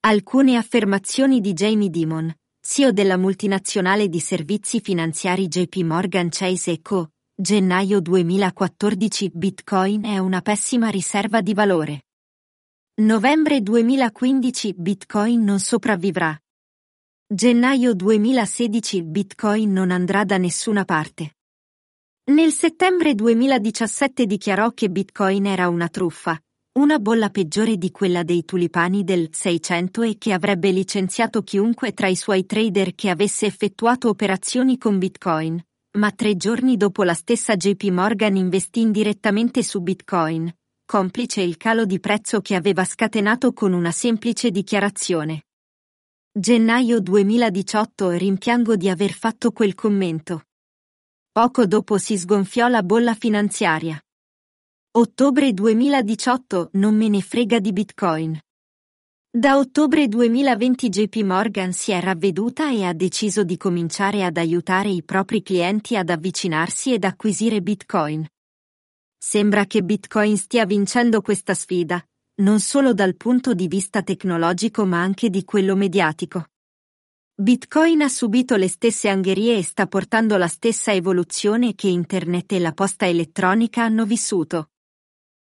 Alcune affermazioni di Jamie Dimon, CEO della multinazionale di servizi finanziari JP Morgan Chase & Co. Gennaio 2014 Bitcoin è una pessima riserva di valore. Novembre 2015 Bitcoin non sopravvivrà. Gennaio 2016 Bitcoin non andrà da nessuna parte. Nel settembre 2017 dichiarò che Bitcoin era una truffa, una bolla peggiore di quella dei tulipani del 600 e che avrebbe licenziato chiunque tra i suoi trader che avesse effettuato operazioni con Bitcoin, ma 3 giorni dopo la stessa JP Morgan investì indirettamente su Bitcoin, complice il calo di prezzo che aveva scatenato con una semplice dichiarazione. Gennaio 2018 rimpiango di aver fatto quel commento. Poco dopo si sgonfiò la bolla finanziaria. Ottobre 2018 non me ne frega di Bitcoin. Da ottobre 2020 JP Morgan si è ravveduta e ha deciso di cominciare ad aiutare i propri clienti ad avvicinarsi ed acquisire Bitcoin. Sembra che Bitcoin stia vincendo questa sfida, non solo dal punto di vista tecnologico ma anche di quello mediatico. Bitcoin ha subito le stesse angherie e sta portando la stessa evoluzione che Internet e la posta elettronica hanno vissuto.